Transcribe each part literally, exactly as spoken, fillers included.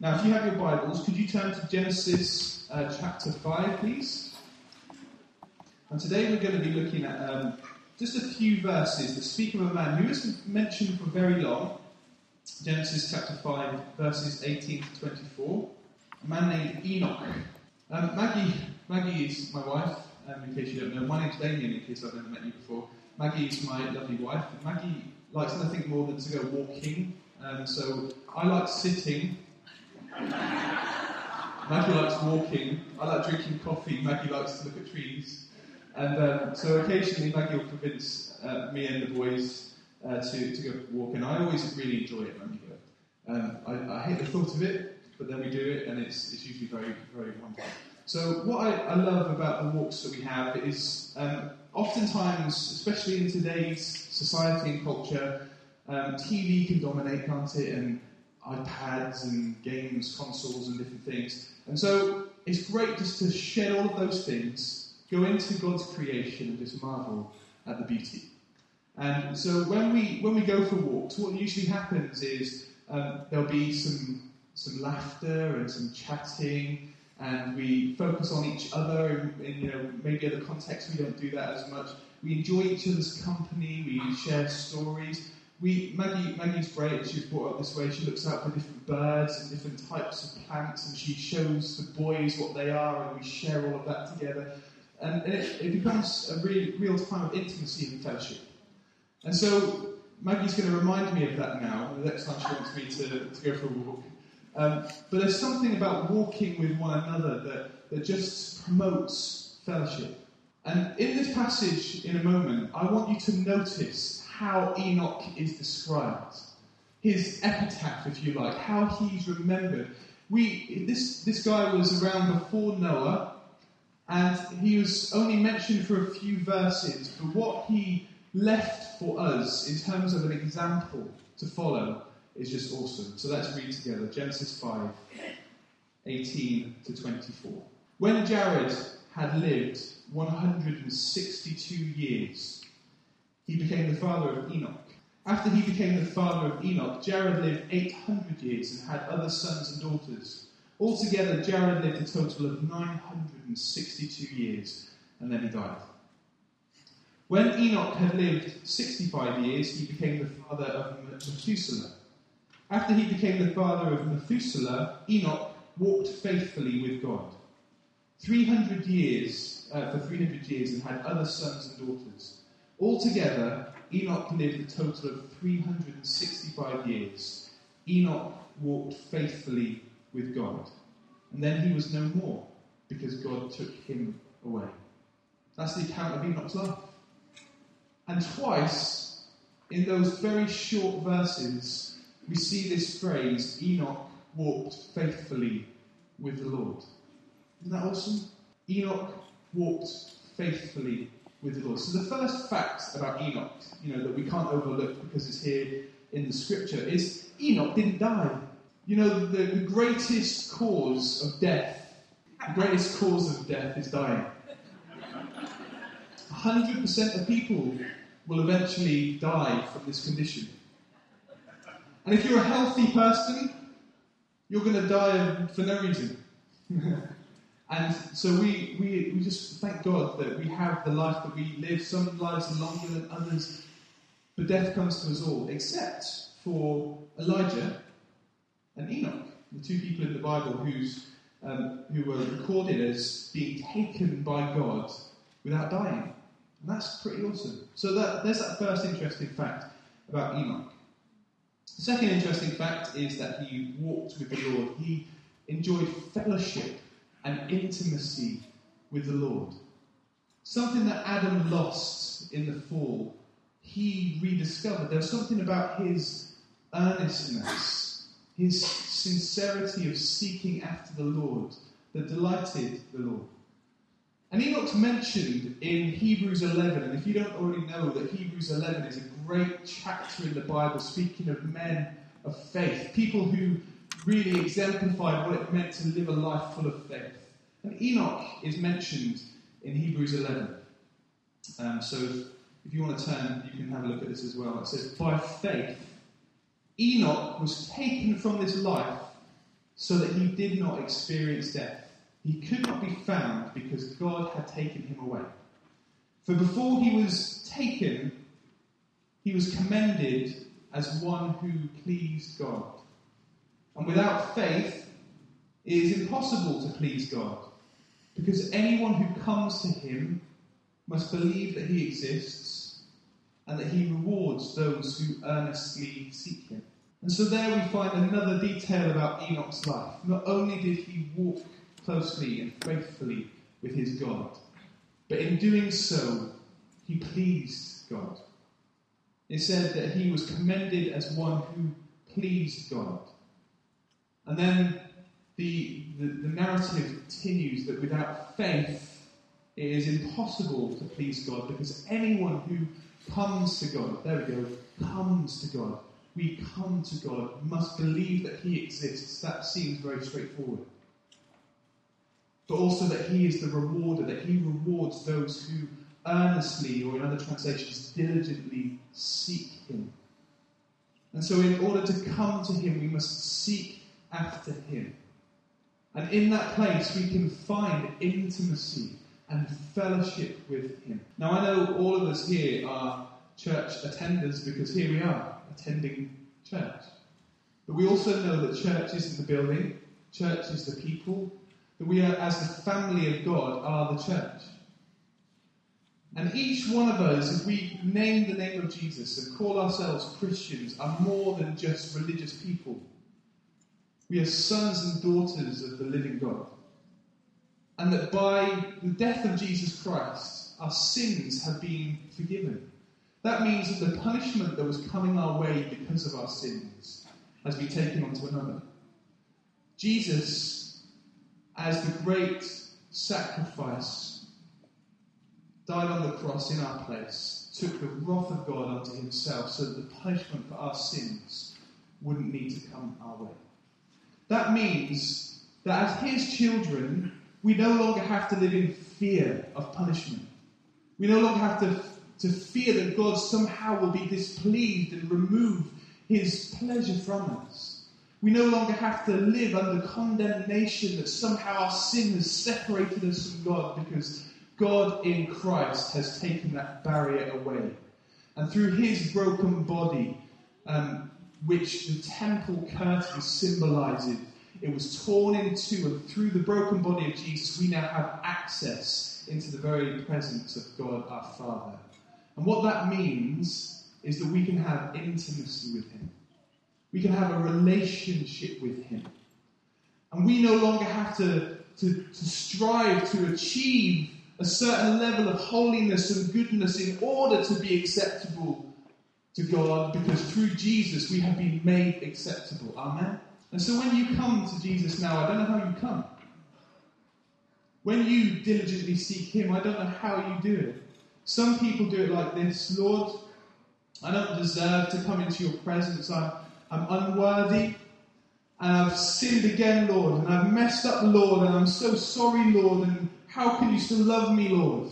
Now, if you have your Bibles, could you turn to Genesis uh, chapter five, please? And today we're going to be looking at um, just a few verses that speak of a man who isn't mentioned for very long. Genesis chapter five, verses eighteen to twenty-four. A man named Enoch. Um, Maggie, Maggie is my wife, um, in case you don't know. My name's Damien, in case I've never met you before. Maggie is my lovely wife. And Maggie likes nothing more than to go walking. Um, so I like sitting. Maggie likes walking. I like drinking coffee. Maggie likes to look at trees. And um, so occasionally Maggie will convince uh, me and the boys uh, to, to go walk. And I always really enjoy it when we go. Um, I, I hate the thought of it, but then we do it, and it's, it's usually very, very wonderful. So what I, I love about the walks that we have is um, oftentimes, especially in today's society and culture, um, T V can dominate, can't it? And iPads and games, consoles and different things. And so it's great just to shed all of those things, go into God's creation and just marvel at the beauty. And so when we when we go for walks, what usually happens is um, there'll be some some laughter and some chatting, and we focus on each other. In, in you know maybe other contexts we don't do that as much. We enjoy each other's company. We share stories. We, Maggie, Maggie's great. She's brought up this way. She looks out for different birds and different types of plants, and she shows the boys what they are, and we share all of that together. And it, it becomes a real, real time of intimacy and fellowship. And so Maggie's going to remind me of that now, the next time she wants me to, to go for a walk. Um, but there's something about walking with one another that, that just promotes fellowship. And in this passage, in a moment, I want you to notice how Enoch is described, his epitaph, if you like, how he's remembered. We this this guy was around before Noah, and he was only mentioned for a few verses, but what he left for us in terms of an example to follow is just awesome. So let's read together Genesis five, eighteen to twenty-four. When Jared had lived one hundred sixty-two years, he became the father of Enoch. After he became the father of Enoch, Jared lived eight hundred years and had other sons and daughters. Altogether, Jared lived a total of nine hundred sixty-two years, and then he died. When Enoch had lived sixty-five years, he became the father of Methuselah. After he became the father of Methuselah, Enoch walked faithfully with God. three hundred years, uh, for three hundred years, and had other sons and daughters. Altogether, Enoch lived a total of three hundred sixty-five years. Enoch walked faithfully with God. And then he was no more, because God took him away. That's the account of Enoch's life. And twice, in those very short verses, we see this phrase, Enoch walked faithfully with the Lord. Isn't that awesome? Enoch walked faithfully with the Lord. So the first fact about Enoch, you know, that we can't overlook because it's here in the scripture, is Enoch didn't die. You know, the, the greatest cause of death, the greatest cause of death is dying. one hundred percent of people will eventually die from this condition. And if you're a healthy person, you're going to die for no reason. And so we, we, we just thank God that we have the life that we live. Some lives are longer than others, but death comes to us all, except for Elijah and Enoch, the two people in the Bible who's, um, who were recorded as being taken by God without dying. And that's pretty awesome. So that, there's that first interesting fact about Enoch. The second interesting fact is that he walked with the Lord. He enjoyed fellowship and intimacy with the Lord. Something that Adam lost in the fall, he rediscovered. There was something about his earnestness, his sincerity of seeking after the Lord that delighted the Lord. And Enoch's mentioned in Hebrews eleven, and if you don't already know that Hebrews eleven is a great chapter in the Bible speaking of men of faith, people who really exemplified what it meant to live a life full of faith. And Enoch is mentioned in Hebrews eleven. Um, so if, if you want to turn, you can have a look at this as well. It says, by faith, Enoch was taken from this life so that he did not experience death. He could not be found because God had taken him away. For before he was taken, he was commended as one who pleased God. And without faith, it is impossible to please God, because anyone who comes to him must believe that he exists and that he rewards those who earnestly seek him. And so there we find another detail about Enoch's life. Not only did he walk closely and faithfully with his God, but in doing so, he pleased God. It said that he was commended as one who pleased God. And then the, the, the narrative continues that without faith, it is impossible to please God, because anyone who comes to God, there we go, comes to God, we come to God, must believe that he exists. That seems very straightforward. But also that he is the rewarder, that he rewards those who earnestly, or in other translations, diligently seek him. And so in order to come to him, we must seek after him. And in that place, we can find intimacy and fellowship with him. Now, I know all of us here are church attenders, because here we are, attending church. But we also know that church isn't the building, church is the people, that we are, as the family of God, are the church. And each one of us, if we name the name of Jesus and call ourselves Christians, are more than just religious people. We are sons and daughters of the living God. And that by the death of Jesus Christ, our sins have been forgiven. That means that the punishment that was coming our way because of our sins has been taken onto another. Jesus, as the great sacrifice, died on the cross in our place, took the wrath of God onto himself so that the punishment for our sins wouldn't need to come our way. That means that as his children, we no longer have to live in fear of punishment. We no longer have to, to fear that God somehow will be displeased and remove his pleasure from us. We no longer have to live under condemnation that somehow our sin has separated us from God, because God in Christ has taken that barrier away. And through his broken body, um, which the temple curtain symbolizes, it was torn in two, and through the broken body of Jesus, we now have access into the very presence of God our Father. And what that means is that we can have intimacy with him. We can have a relationship with him. And we no longer have to, to, to strive to achieve a certain level of holiness and goodness in order to be acceptable to God, because through Jesus we have been made acceptable. Amen? And so when you come to Jesus now, I don't know how you come. When you diligently seek him, I don't know how you do it. Some people do it like this: Lord, I don't deserve to come into your presence. I'm, I'm unworthy. And I've sinned again, Lord. And I've messed up, Lord. And I'm so sorry, Lord. And how can you still love me, Lord?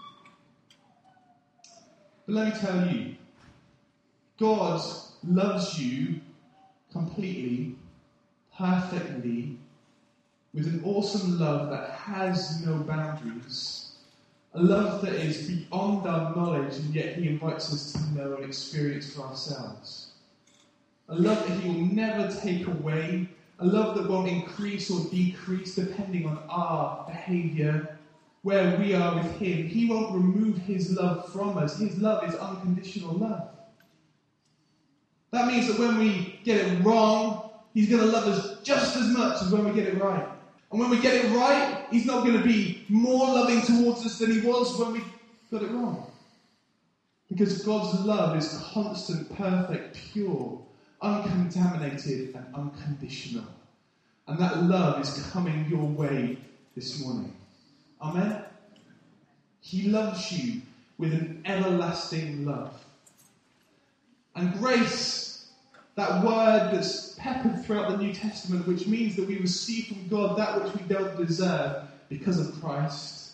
But let me tell you, God loves you completely, perfectly, with an awesome love that has no boundaries. A love that is beyond our knowledge, and yet he invites us to know and experience for ourselves. A love that he will never take away. A love that won't increase or decrease depending on our behaviour, where we are with him. He won't remove his love from us. His love is unconditional love. That means that when we get it wrong, he's going to love us just as much as when we get it right. And when we get it right, he's not going to be more loving towards us than he was when we got it wrong. Because God's love is constant, perfect, pure, uncontaminated, and unconditional. And that love is coming your way this morning. Amen? He loves you with an everlasting love. And grace, that word that's peppered throughout the New Testament, which means that we receive from God that which we don't deserve because of Christ.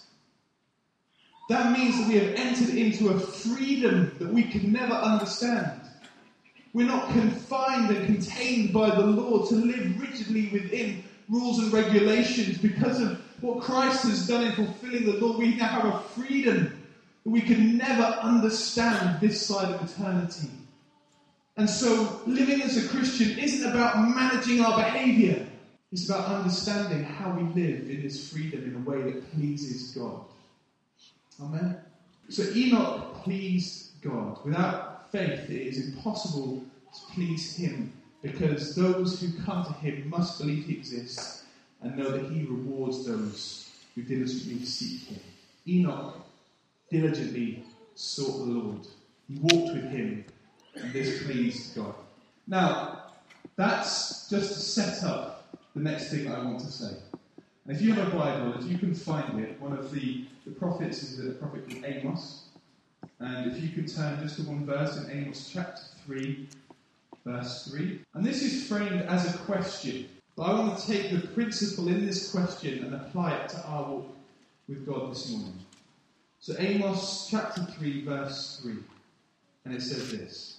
That means that we have entered into a freedom that we could never understand. We're not confined and contained by the law to live rigidly within rules and regulations. Because of what Christ has done in fulfilling the law, we now have a freedom that we can never understand this side of eternity. And so living as a Christian isn't about managing our behaviour. It's about understanding how we live in this freedom in a way that pleases God. Amen? So Enoch pleased God. Without faith, it is impossible to please him, because those who come to him must believe he exists and know that he rewards those who diligently seek him. Enoch diligently sought the Lord. He walked with him, and this pleased God. Now, that's just to set up the next thing I want to say. And if you have a Bible, if you can find it, one of the, the prophets is a prophet called Amos. And if you can turn just to one verse in Amos chapter three, verse three. And this is framed as a question. But I want to take the principle in this question and apply it to our walk with God this morning. So Amos chapter three, verse three. And it says this: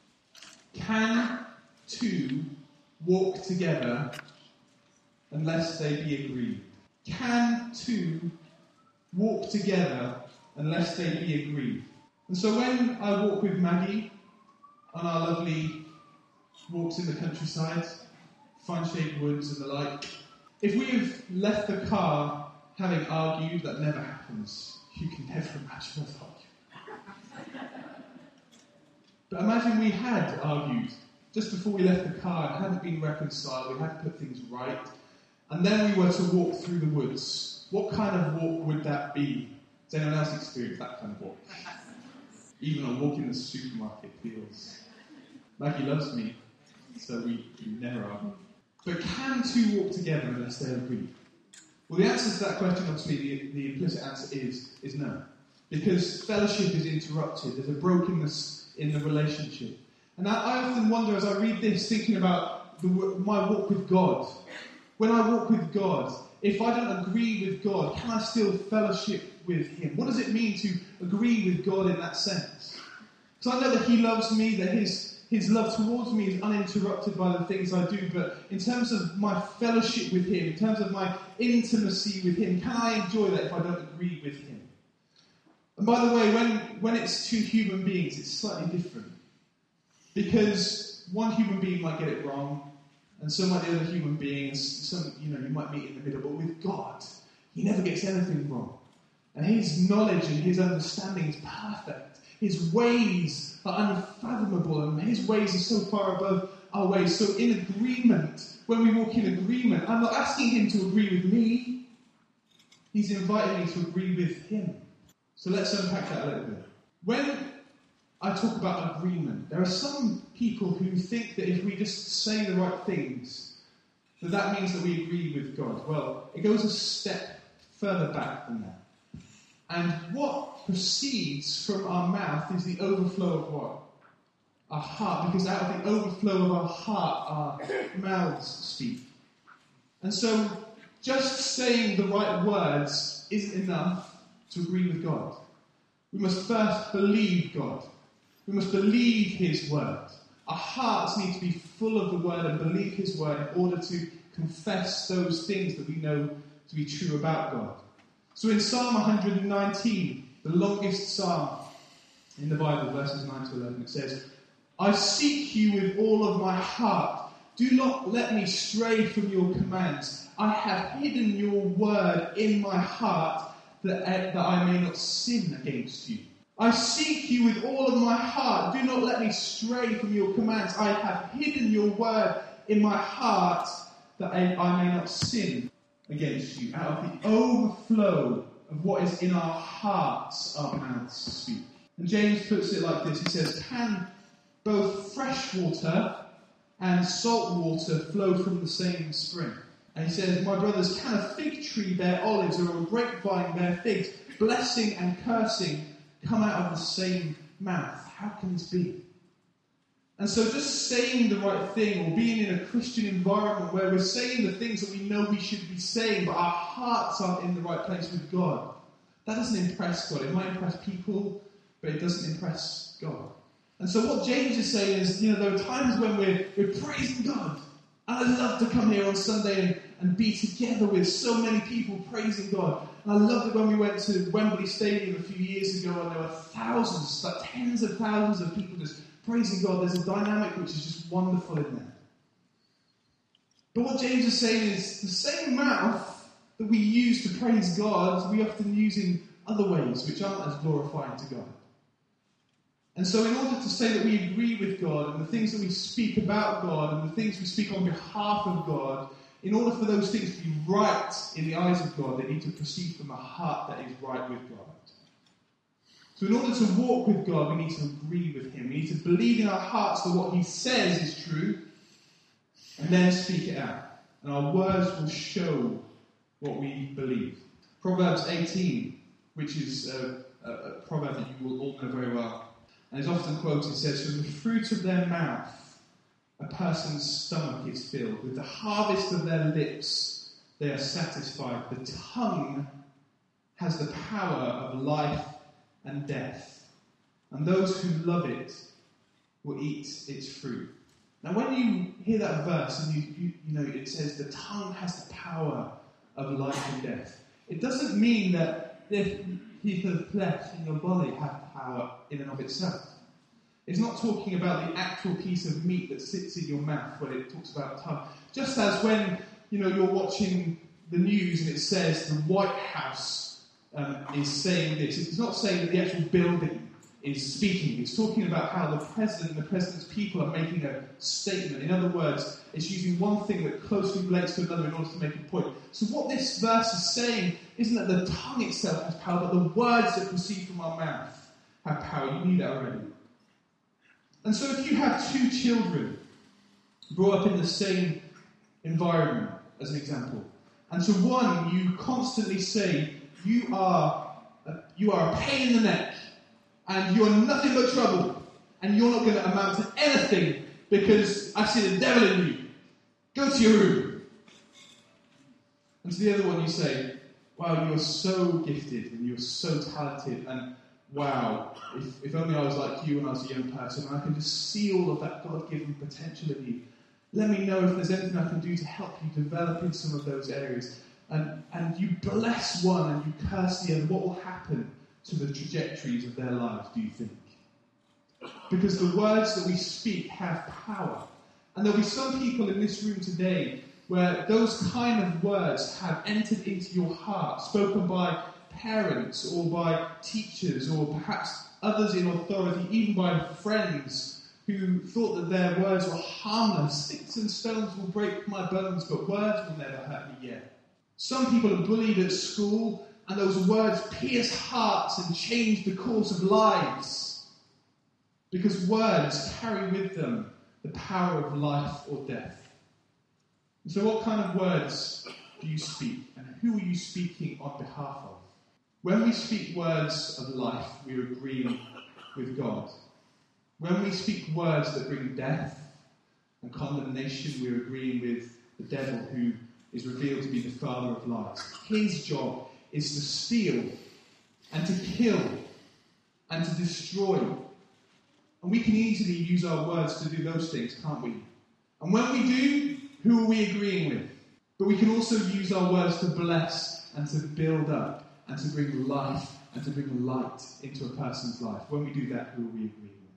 Can two walk together unless they be agreed? Can two walk together unless they be agreed? And so when I walk with Maggie on our lovely walks in the countryside, fine-shaped woods and the like, if we've left the car having argued, that never happens. You can never imagine us arguing. But imagine we had argued just before we left the car and hadn't been reconciled, we hadn't put things right, and then we were to walk through the woods. What kind of walk would that be? Has anyone else experienced that kind of walk? Even on walking the supermarket feels. Maggie loves me, so we, we never argue. But can two walk together unless they're agreed? Well, the answer to that question, obviously, the, the implicit answer is, is no. Because fellowship is interrupted. There's a brokenness in the relationship. And I, I often wonder as I read this, thinking about the, my walk with God. When I walk with God, if I don't agree with God, can I still fellowship with him? What does it mean to agree with God in that sense? Because I know that he loves me, that his, his love towards me is uninterrupted by the things I do, but in terms of my fellowship with him, in terms of my intimacy with him, can I enjoy that if I don't agree with him? And by the way, when, when it's two human beings, it's slightly different. Because one human being might get it wrong, and so might the other human beings. Some, you know, you might meet in the middle, but with God, he never gets anything wrong. And his knowledge and his understanding is perfect. His ways are unfathomable, and his ways are so far above our ways. So in agreement, when we walk in agreement, I'm not asking him to agree with me. He's inviting me to agree with him. So let's unpack that a little bit. When I talk about agreement, there are some people who think that if we just say the right things, that that means that we agree with God. Well, it goes a step further back than that. And what proceeds from our mouth is the overflow of what? Our heart, because out of the overflow of our heart, our mouths speak. And so, just saying the right words isn't enough to agree with God. We must first believe God. We must believe his word. Our hearts need to be full of the word and believe his word in order to confess those things that we know to be true about God. So in Psalm one nineteen, the longest psalm in the Bible, verses nine to eleven, it says, I seek you with all of my heart. Do not let me stray from your commands. I have hidden your word in my heart that, that I may not sin against you. I seek you with all of my heart. Do not let me stray from your commands. I have hidden your word in my heart that I, I may not sin against you. Out of the overflow of what is in our hearts, our mouths speak. And James puts it like this. He says, can both fresh water and salt water flow from the same spring? And he says, my brothers, can a fig tree bear olives or a grapevine bear figs? Blessing and cursing come out of the same mouth. How can this be? And so just saying the right thing or being in a Christian environment where we're saying the things that we know we should be saying, but our hearts aren't in the right place with God, that doesn't impress God. It might impress people, but it doesn't impress God. And so what James is saying is, you know, there are times when we're, we're praising God. And I love to come here on Sunday and, and be together with so many people praising God. And I loved it when we went to Wembley Stadium a few years ago and there were thousands, like tens of thousands of people just praising God. There's a dynamic which is just wonderful in there. But what James is saying is the same mouth that we use to praise God, we often use in other ways which aren't as glorifying to God. And so in order to say that we agree with God and the things that we speak about God and the things we speak on behalf of God, in order for those things to be right in the eyes of God, they need to proceed from a heart that is right with God. So in order to walk with God, we need to agree with him. We need to believe in our hearts that what he says is true, and then speak it out. And our words will show what we believe. Proverbs eighteen, which is a, a, a proverb that you will all know very well, and is often quoted, says, "From the fruit of their mouth a person's stomach is filled. With the harvest of their lips they are satisfied. The tongue has the power of life and death, and those who love it will eat its fruit." Now when you hear that verse and you, you, you know it says the tongue has the power of life and death, it doesn't mean that the teeth of flesh in your body have power in and of itself. It's not talking about the actual piece of meat that sits in your mouth when it talks about tongue. Just as when you know you're watching the news and it says the White House um, is saying this, it's not saying that the actual building is speaking. It's talking about how the president and the president's people are making a statement. In other words, it's using one thing that closely relates to another in order to make a point. So what this verse is saying isn't that the tongue itself has power, but the words that proceed from our mouth have power. You knew that already. And so if you have two children brought up in the same environment, as an example, and to one you constantly say, you are a, you are a pain in the neck, and you're nothing but trouble, and you're not going to amount to anything because I see the devil in you. Go to your room. And to the other one you say, wow, you're so gifted and you're so talented, and wow, if, if only I was like you when I was a young person, and I can just see all of that God-given potential in you. Let me know if there's anything I can do to help you develop in some of those areas. And, and you bless one and you curse the other. What will happen to the trajectories of their lives, do you think? Because the words that we speak have power. And there'll be some people in this room today where those kind of words have entered into your heart, spoken by parents or by teachers or perhaps others in authority, even by friends who thought that their words were harmless. Sticks and stones will break my bones, but words will never hurt me yet. Some people are bullied at school, and those words pierce hearts and change the course of lives. Because words carry with them the power of life or death. And so what kind of words do you speak? And who are you speaking on behalf of? When we speak words of life, we're agreeing with God. When we speak words that bring death and condemnation, we're agreeing with the devil, who is revealed to be the father of lies. His job is to steal and to kill and to destroy. And we can easily use our words to do those things, can't we? And when we do, who are we agreeing with? But we can also use our words to bless and to build up and to bring life and to bring light into a person's life. When we do that, who are we agreeing with?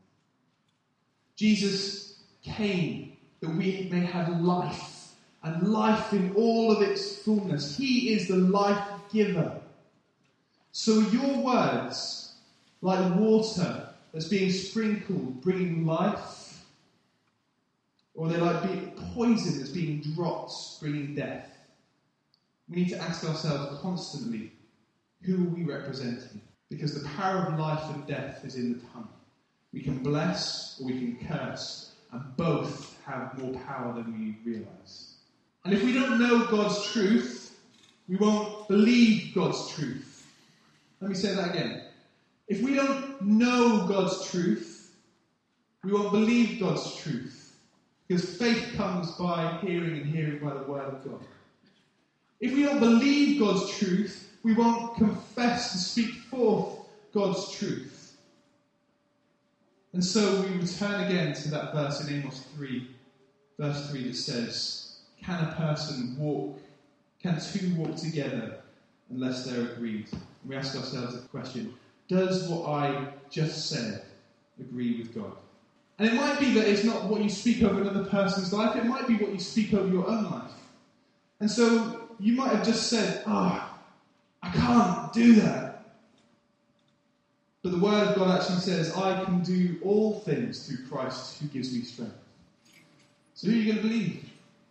Jesus came that we may have life, and life in all of its fullness. He is the life giver. So your words, like water that's being sprinkled, bringing life, or they're like being poison that's being dropped, bringing death. We need to ask ourselves constantly, who are we representing? Because the power of life and death is in the tongue. We can bless or we can curse, and both have more power than we realise. And if we don't know God's truth, we won't believe God's truth. Let me say that again. If we don't know God's truth, we won't believe God's truth. Because faith comes by hearing, and hearing by the word of God. If we don't believe God's truth, we won't confess and speak forth God's truth. And so we return again to that verse in Amos three, verse three that says, can a person walk, can two walk together unless they're agreed? And we ask ourselves the question, does what I just said agree with God? And it might be that it's not what you speak over another person's life, it might be what you speak over your own life. And so you might have just said, ah, oh, I can't do that. But the Word of God actually says, I can do all things through Christ who gives me strength. So who are you going to believe?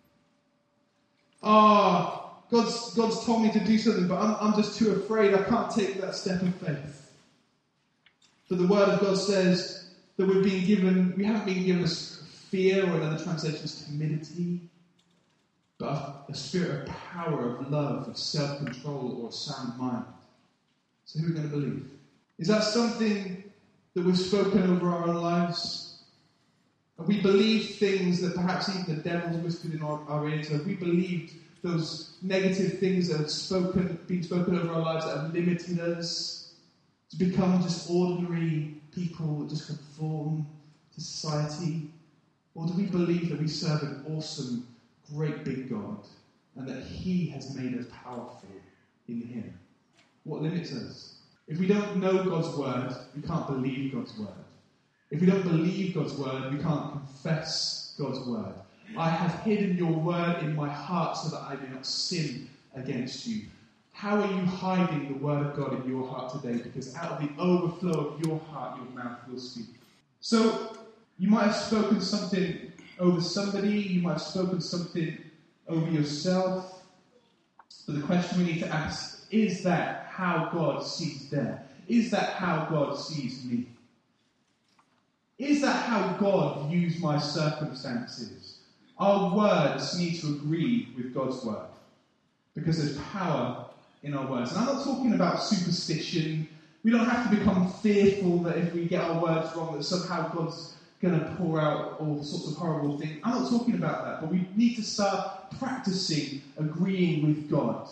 Ah, oh, God's, God's told me to do something, but I'm, I'm just too afraid. I can't take that step of faith. But the Word of God says that we've been given, we haven't been given a fear, or in other translations, timidity, but a, a spirit of power, of love, of self-control, or a sound mind. So who are we going to believe? Is that something that we've spoken over our own lives? Have we believed things that perhaps even the devil's whispered in our, our ears? Have we believed those negative things that have spoken, been spoken over our lives that have limited us to become just ordinary people that just conform to society? Or do we believe that we serve an awesome, great big God and that He has made us powerful in Him? What limits us? If we don't know God's word, we can't believe God's word. If we don't believe God's word, we can't confess God's word. I have hidden your word in my heart so that I may not sin against you. How are you hiding the word of God in your heart today? Because out of the overflow of your heart, your mouth will speak. So, you might have spoken something over somebody, you might have spoken something over yourself, but the question we need to ask, is that how God sees them? Is that how God sees me? Is that how God views my circumstances? Our words need to agree with God's word, because there's power in our words. And I'm not talking about superstition. We don't have to become fearful that if we get our words wrong, that somehow God's going to pour out all sorts of horrible things. I'm not talking about that, but we need to start practicing agreeing with God.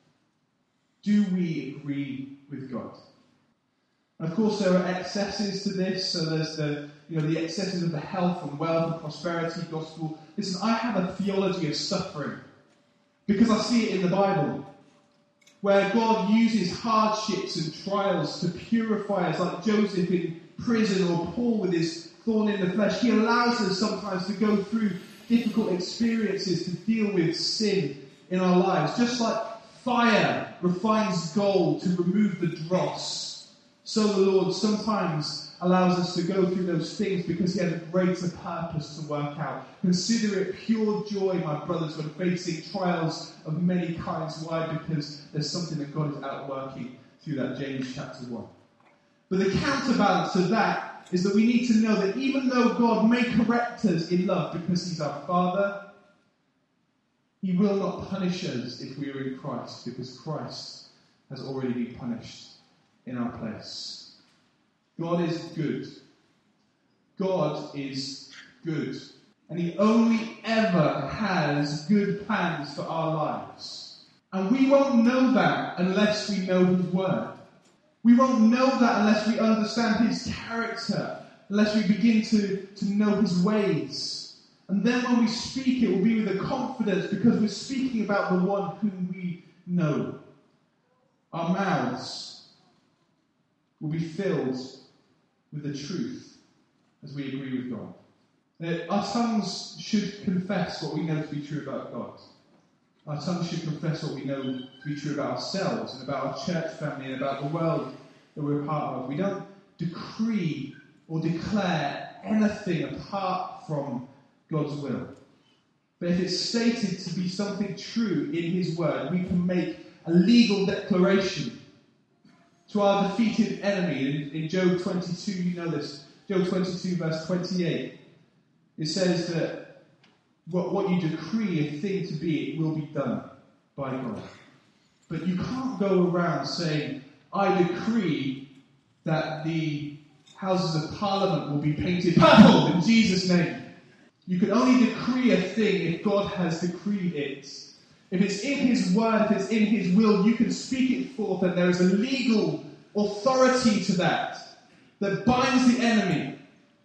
Do we agree with God? And of course, there are excesses to this. So there's the, you know, the excesses of the health and wealth and prosperity gospel. Listen, I have a theology of suffering because I see it in the Bible, where God uses hardships and trials to purify us, like Joseph in prison or Paul with his thorn in the flesh. He allows us sometimes to go through difficult experiences to deal with sin in our lives, just like fire refines gold to remove the dross. So the Lord sometimes allows us to go through those things because He has a greater purpose to work out. Consider it pure joy, my brothers, when facing trials of many kinds. Why? Because there's something that God is outworking through that James chapter one. But the counterbalance to that is that we need to know that even though God may correct us in love because He's our Father, He will not punish us if we are in Christ, because Christ has already been punished in our place. God is good. God is good. And He only ever has good plans for our lives. And we won't know that unless we know His word. We won't know that unless we understand His character, unless we begin to, to know His ways. And then when we speak, it will be with a confidence because we're speaking about the one whom we know. Our mouths will be filled with the truth as we agree with God. That our tongues should confess what we know to be true about God. Our tongues should confess what we know to be true about ourselves and about our church family and about the world that we're a part of. We don't decree or declare anything apart from God's will. But if it's stated to be something true in His word, we can make a legal declaration to our defeated enemy. In, in Job twenty-two, you know this, Job twenty-two verse twenty-eight, it says that what, what you decree a thing to be, it will be done by God. But you can't go around saying, I decree that the Houses of Parliament will be painted purple in Jesus' name. You can only decree a thing if God has decreed it. If it's in His word, if it's in His will, you can speak it forth, and there is a legal authority to that that binds the enemy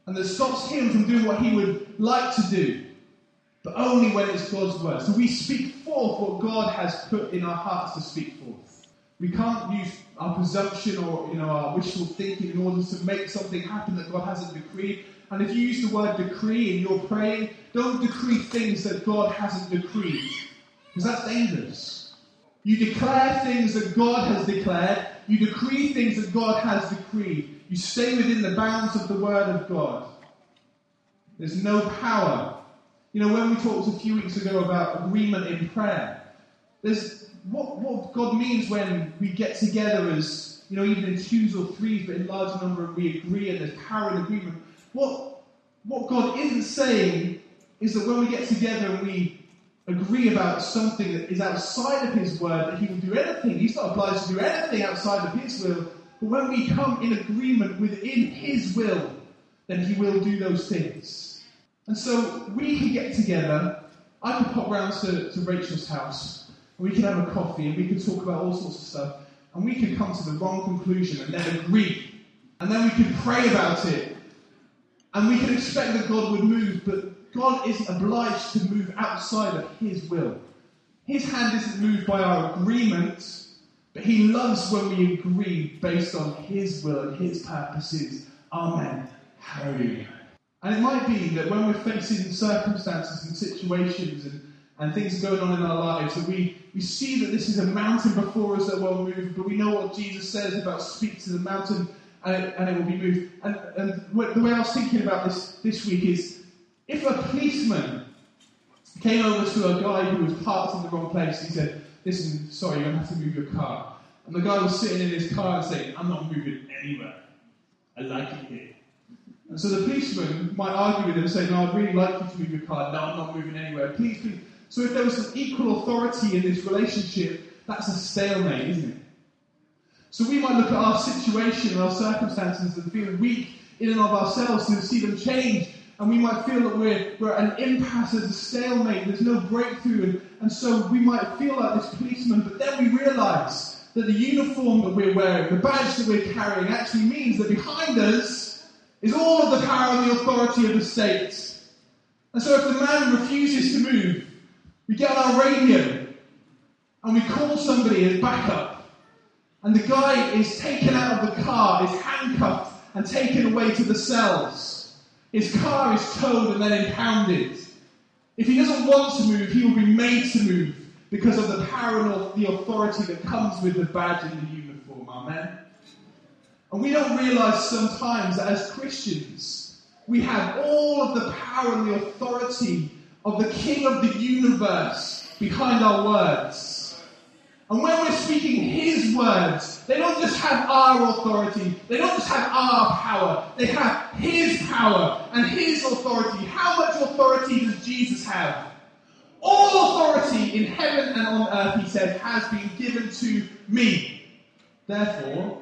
and that stops him from doing what he would like to do, but only when it's God's word. So we speak forth what God has put in our hearts to speak forth. We can't use our presumption or you know our wishful thinking in order to make something happen that God hasn't decreed. And if you use the word decree and you're praying, don't decree things that God hasn't decreed, because that's dangerous. You declare things that God has declared. You decree things that God has decreed. You stay within the bounds of the word of God. There's no power. You know, when we talked a few weeks ago about agreement in prayer, there's what, what God means when we get together as, you know, even in twos or threes, but in larger number, and we agree and there's power in agreement. What, what God isn't saying is that when we get together and we agree about something that is outside of his word, that he will do anything. He's not obliged to do anything outside of his will. But when we come in agreement within his will, then he will do those things. And so we can get together. I could pop round to, to Rachel's house, and we could have a coffee, and we could talk about all sorts of stuff, and we could come to the wrong conclusion and then agree. And then we could pray about it. And we could expect that God would move, but God isn't obliged to move outside of his will. His hand isn't moved by our agreement, but he loves when we agree based on his will and his purposes. Amen. Hallelujah. And it might be that when we're facing circumstances and situations and, and things going on in our lives, that we, we see that this is a mountain before us that won't move, but we know what Jesus says about speak to the mountain and it, and it will be moved. And, and the way I was thinking about this this week is, if a policeman came over to a guy who was parked in the wrong place, he said, listen, sorry, you're going to have to move your car. And the guy was sitting in his car and saying, I'm not moving anywhere. I like it here. And so the policeman might argue with him and say, no, I'd really like you to move your car. No, I'm not moving anywhere. Please, please. So if there was an equal authority in this relationship, that's a stalemate, isn't it? So we might look at our situation and our circumstances and feel weak in and of ourselves to see them change. And we might feel that we're, we're at an impasse, there's a stalemate, there's no breakthrough. And, and so we might feel like this policeman, but then we realise that the uniform that we're wearing, the badge that we're carrying, actually means that behind us is all of the power and the authority of the state. And so if the man refuses to move, we get on our radio and we call somebody as backup. And the guy is taken out of the car, is handcuffed and taken away to the cells. His car is towed and then impounded. If he doesn't want to move, he will be made to move because of the power and the authority that comes with the badge and the uniform. Amen? And we don't realise sometimes that as Christians, we have all of the power and the authority of the King of the universe behind our words. And when we're speaking his words, they don't just have our authority, they don't just have our power, they have his power and his authority. How much authority does Jesus have? All authority in heaven and on earth, he said, has been given to me. Therefore,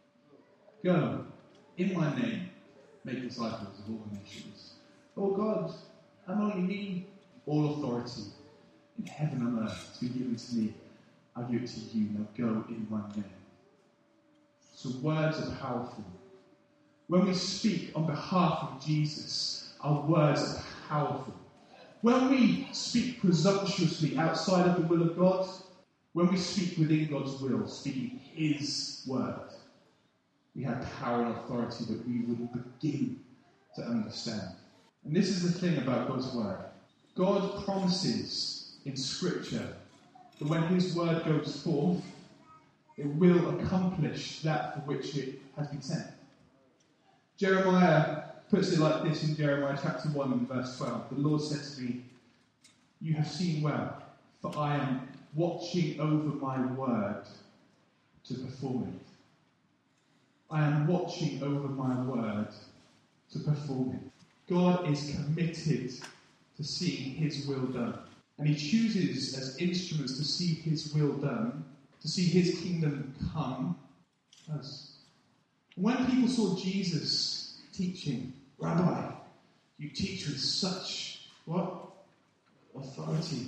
go, in my name, make disciples of all nations. Oh God, I'm only me. All authority in heaven and earth has been given to me. I give it to you. Now go in my name. So words are powerful. When we speak on behalf of Jesus, our words are powerful. When we speak presumptuously outside of the will of God, when we speak within God's will, speaking his word, we have power and authority that we would begin to understand. And this is the thing about God's word. God promises in Scripture that when his word goes forth, it will accomplish that for which it has been sent. Jeremiah puts it like this in Jeremiah chapter one and verse twelve. The Lord said to me, you have seen well, for I am watching over my word to perform it. I am watching over my word to perform it. God is committed to seeing his will done. And he chooses as instruments to see his will done, to see his kingdom come, us. When people saw Jesus teaching, Rabbi, you teach with such, what? Authority.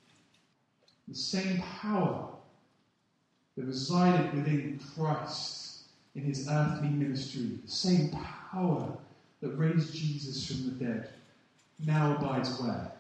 The same power that resided within Christ in his earthly ministry, the same power that raised Jesus from the dead now abides where?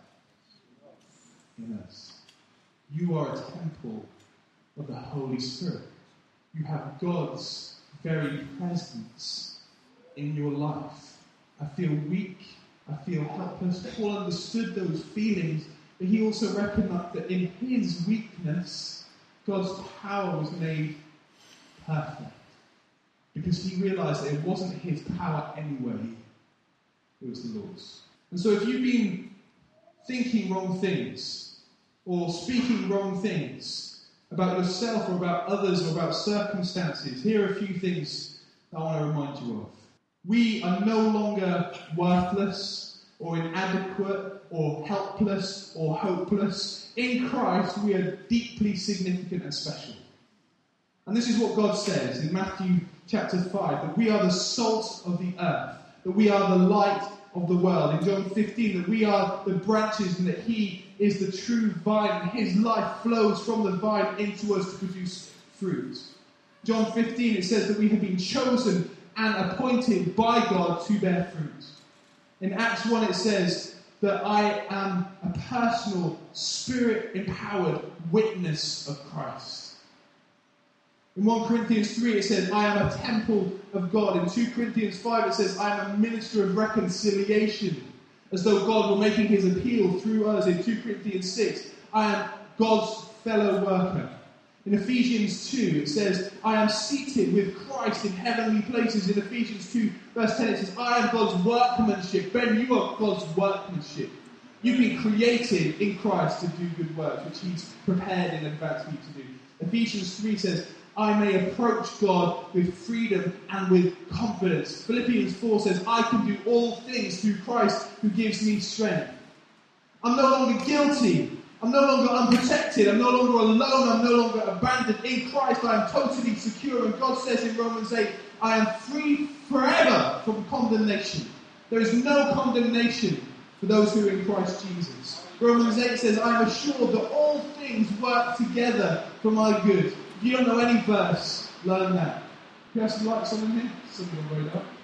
In us. You are a temple of the Holy Spirit. You have God's very presence in your life. I feel weak. I feel helpless. Paul understood those feelings, but he also recognized that in his weakness, God's power was made perfect. Because he realized that it wasn't his power anyway, it was the Lord's. And so if you've been thinking wrong things, or speaking wrong things about yourself or about others or about circumstances, here are a few things that I want to remind you of. We are no longer worthless or inadequate or helpless or hopeless. In Christ, we are deeply significant and special. And this is what God says in Matthew chapter five, that we are the salt of the earth, that we are the light of the world. In John fifteen, that we are the branches and that he is the true vine and his life flows from the vine into us to produce fruit. John fifteen, it says that we have been chosen and appointed by God to bear fruit. In Acts one, it says that I am a personal, spirit-empowered witness of Christ. In First Corinthians three, it says, I am a temple of God. In Second Corinthians five, it says, I am a minister of reconciliation, as though God were making his appeal through us. In Second Corinthians six, I am God's fellow worker. In Ephesians two, it says, I am seated with Christ in heavenly places. In Ephesians two, verse ten, it says, I am God's workmanship. Ben, you are God's workmanship. You've been created in Christ to do good works, which he's prepared in advance for you to do. Ephesians three says, I may approach God with freedom and with confidence. Philippians four says, I can do all things through Christ who gives me strength. I'm no longer guilty. I'm no longer unprotected. I'm no longer alone. I'm no longer abandoned. In Christ, I am totally secure. And God says in Romans eight, I am free forever from condemnation. There is no condemnation for those who are in Christ Jesus. Romans eight says, I am assured that all things work together for my good. If you don't know any verse, learn that. You have some lights on in here? Something on the radar.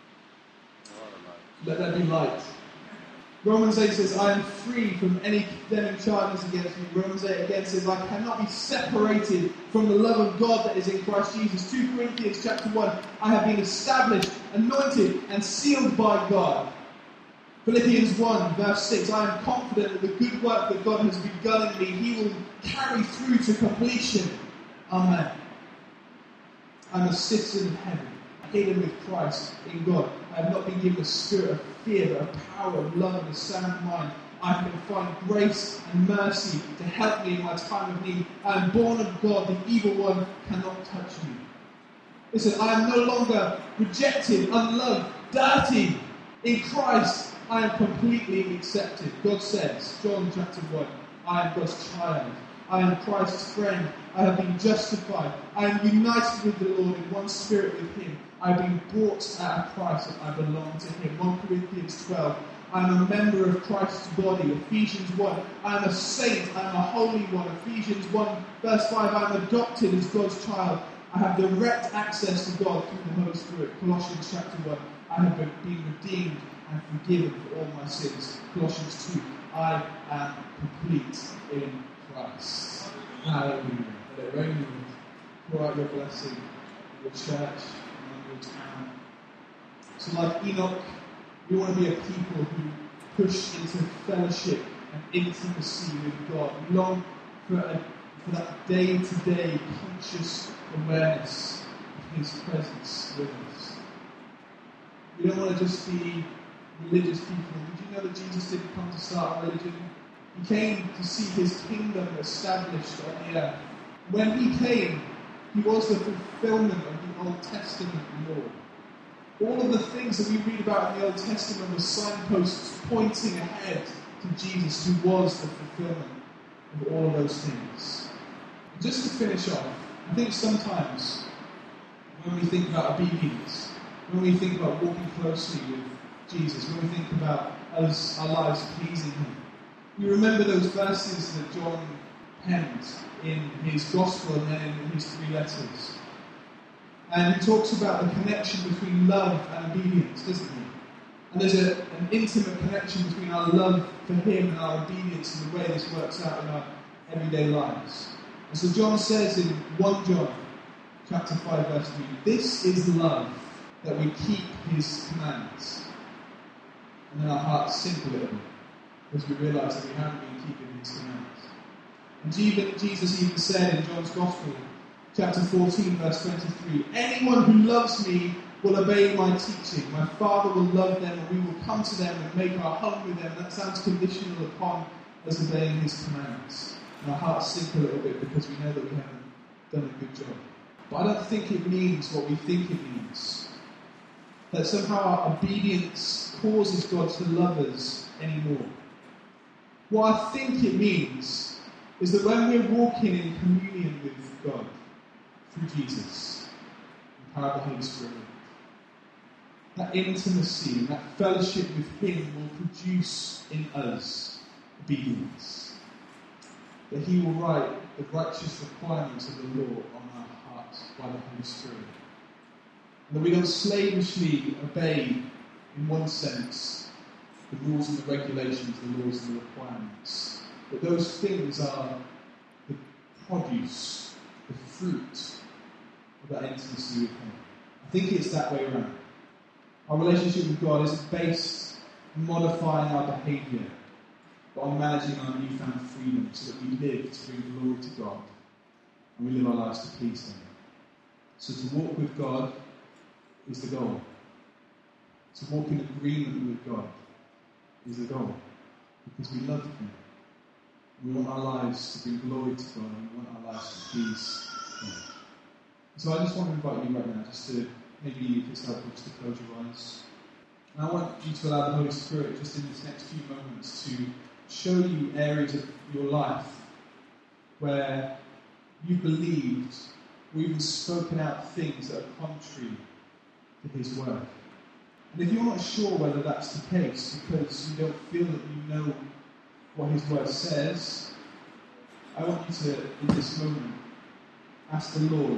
Let that be light. Romans eight says, I am free from any condemning charges against me. Romans eight again says, I cannot be separated from the love of God that is in Christ Jesus. Second Corinthians chapter one, I have been established, anointed, and sealed by God. Philippians one, verse six, I am confident that the good work that God has begun in me, he will carry through to completion. Amen. I'm a citizen of heaven, hidden with Christ in God. I have not been given a spirit of fear, but of power, of love, and a sound mind. I can find grace and mercy to help me in my time of need. I am born of God. The evil one cannot touch me. Listen, I am no longer rejected, unloved, dirty. In Christ, I am completely accepted. God says, John chapter one, I am God's child. I am Christ's friend. I have been justified. I am united with the Lord in one spirit with him. I have been bought at a price and I belong to him. First Corinthians twelve. I am a member of Christ's body. Ephesians one. I am a saint. I am a holy one. Ephesians one verse five. I am adopted as God's child. I have direct access to God through the Holy Spirit. Colossians chapter one. I have been redeemed and forgiven for all my sins. Colossians two. I am complete in Christ. Hallelujah. Let it rain, pour out your blessing in your church and in your town. So like Enoch, we want to be a people who push into fellowship and intimacy with God. We long for, a, for that day-to-day conscious awareness of his presence with us. We don't want to just be religious people. Did you know that Jesus didn't come to start a religion? He came to see his kingdom established on the earth. When he came, he was the fulfillment of the Old Testament law. All of the things that we read about in the Old Testament were signposts pointing ahead to Jesus, who was the fulfillment of all of those things. Just to finish off, I think sometimes when we think about obedience, when we think about walking closely with Jesus, when we think about us, our lives pleasing him, you remember those verses that John penned in his gospel and then in his three letters. And he talks about the connection between love and obedience, doesn't he? And there's a, an intimate connection between our love for him and our obedience and the way this works out in our everyday lives. And so John says in First John chapter five, verse three, this is love, that we keep his commands. And then our hearts sink a little bit, because we realise that we haven't been keeping his commands. And even, Jesus even said in John's Gospel, chapter fourteen, verse twenty-three, anyone who loves me will obey my teaching. My Father will love them, and we will come to them and make our home with them. That sounds conditional upon us obeying his commands. And our hearts sink a little bit because we know that we haven't done a good job. But I don't think it means what we think it means. That somehow our obedience causes God to love us anymore. What I think it means is that when we're walking in communion with God through Jesus, the power of the Holy Spirit, that intimacy and that fellowship with him will produce in us obedience. That he will write the righteous requirements of the law on our hearts by the Holy Spirit. And that we don't slavishly obey, in one sense, the rules and the regulations, the laws and the requirements. But those things are the produce, the fruit of that intimacy with him. I think it's that way around. Our relationship with God isn't based on modifying our behaviour, but on managing our newfound freedom so that we live to bring glory to God and we live our lives to please him. So to walk with God is the goal. To walk in agreement with God is the goal, because we love him. We want our lives to bring glory to God, and we want our lives to please him. So I just want to invite you right now, just to, maybe if it's helpful, just to close your eyes. And I want you to allow the Holy Spirit, just in this next few moments, to show you areas of your life where you believed or even spoken out things that are contrary to his word. And if you're not sure whether that's the case, because you don't feel that you know what his word says, I want you to, in this moment, ask the Lord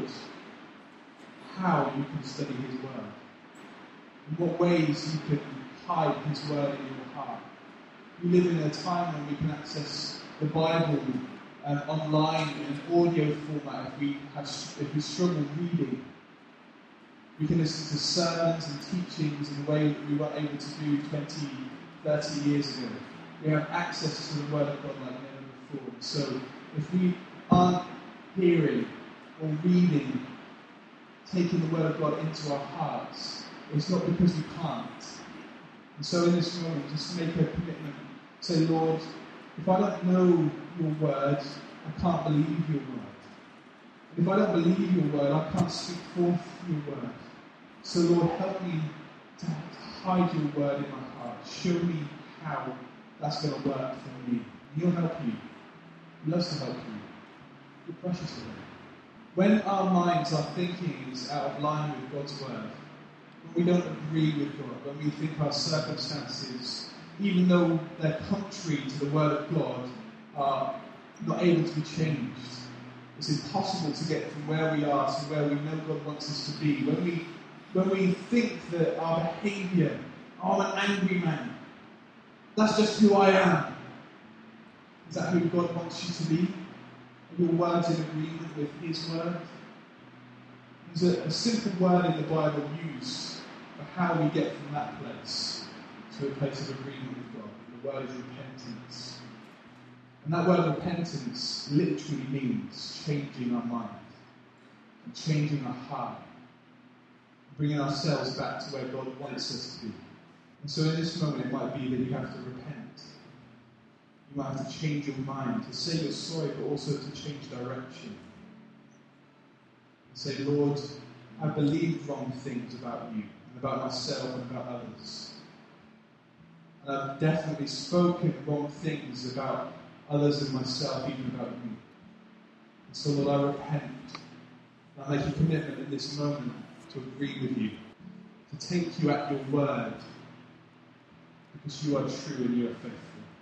how you can study his word, in what ways you can hide his word in your heart. We live in a time when we can access the Bible um, online in an audio format if we have if we struggle reading. We can listen to sermons and teachings in a way that we weren't able to do twenty, thirty years ago. We have access to the Word of God like never before. So if we aren't hearing or reading, taking the Word of God into our hearts, it's not because we can't. And so in this moment, just make a commitment. Say, Lord, if I don't know your Word, I can't believe your Word. And if I don't believe your Word, I can't speak forth your Word. So Lord, help me to hide your Word in my heart. Show me how that's going to work for me. He'll help you. He loves to help you. Be precious to him. When our minds, our thinking is out of line with God's word, when we don't agree with God, when we think our circumstances, even though they're contrary to the word of God, are not able to be changed, it's impossible to get from where we are to where we know God wants us to be. When we, when we think that our behaviour, I'm an angry man, that's just who I am. Is that who God wants you to be? Are your words in agreement with his word? There's a, a simple word in the Bible used for how we get from that place to a place of agreement with God. The word is repentance. And that word repentance literally means changing our mind and changing our heart, bringing ourselves back to where God wants us to be. And so in this moment, it might be that you have to repent. You might have to change your mind, to say you're sorry, but also to change direction. And say, Lord, I believed wrong things about you, and about myself, and about others. And I've definitely spoken wrong things about others and myself, even about you. And so, Lord, I repent. And I make a commitment in this moment to agree with you, to take you at your word, because you are true and you are faithful.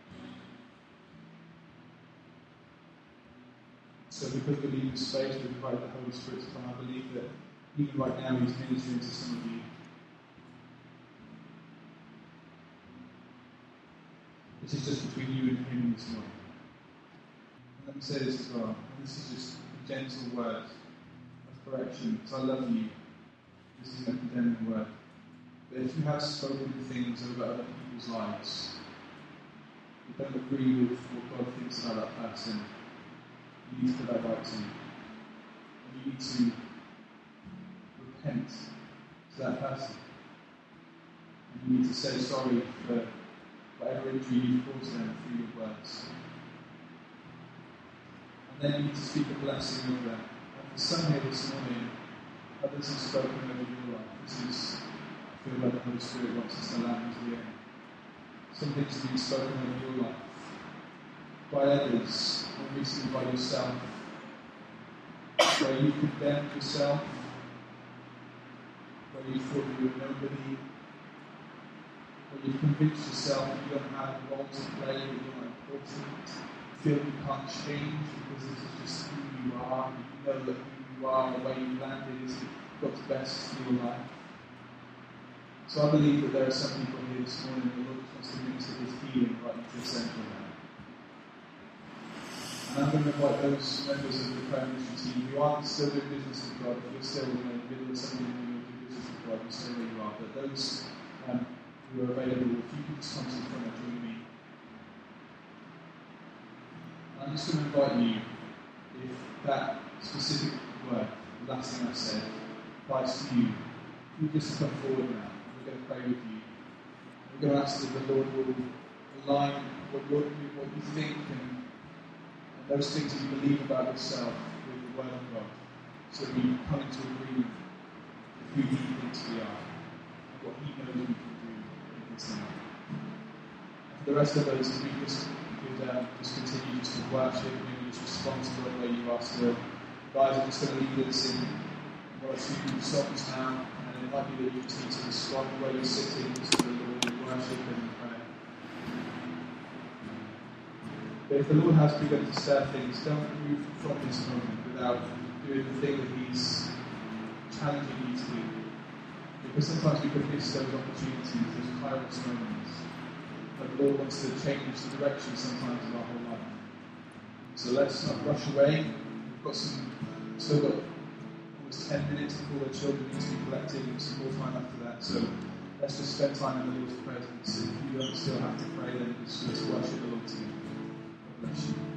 So because we leave this space, we invite the Holy Spirit to come. I believe that even right now he's ministering to some of you. This is just between you and him this morning. And let me say this as well. And this is just a gentle word of correction, because I love you. This isn't a condemning word. But if you have spoken things over other people's lives, you don't agree with what God thinks about that person, you need to put that right to you. And you need to repent to that person. And you need to say sorry for whatever injury you've caused them through your words. And then you need to speak a blessing over them. And for some here this morning, others have spoken over your life. This is, I feel like the Holy Spirit wants us to land into the end. Some things have been spoken over your life by others, or recently by yourself, where you condemned yourself, where you thought you were nobody, where you convinced yourself that you don't have a role to play, that you're not important, you feel you can't change because this is just who you are, you know that who you are, the way you landed is God's best for your life. So I believe that there are some people here this morning that the Lord wants to minister His healing right into the centre of that. And I'm going to invite those members of the prayer ministry team who aren't still doing business with God, if you're still you know, in the middle of something and you're doing business with God, you stay where you are. But those um, who are available, if you could just come to the front and join me. And I'm just going to invite you, if that specific word, the last thing I said, applies to you, if you just come forward now. We're going to pray with you. We're going to ask that the Lord will align what, you're, what you think and those things that you believe about yourself with the Word of God, so that we come into agreement with who He thinks we are and what He knows we can do in this life. And for the rest of us, if we just could um, just continue just to worship, maybe just respond to God where you are still. Guys, I'm just going to lead us in one or two songs now, and it might be that you just need to respond where you're sitting to the Lord in worship and prayer. But if the Lord has begun to stir things, don't move from this moment without doing the thing that He's challenging you to do. Because sometimes we can miss those opportunities, those kairos moments. But the Lord wants to change the direction sometimes of our whole life. So let's not rush away. We've got some, still got almost ten minutes before the children need to be collected and some more time after that. So let's just spend time in the Lord's presence. If you don't still have to pray, then just, just worship the Lord together. Bless you.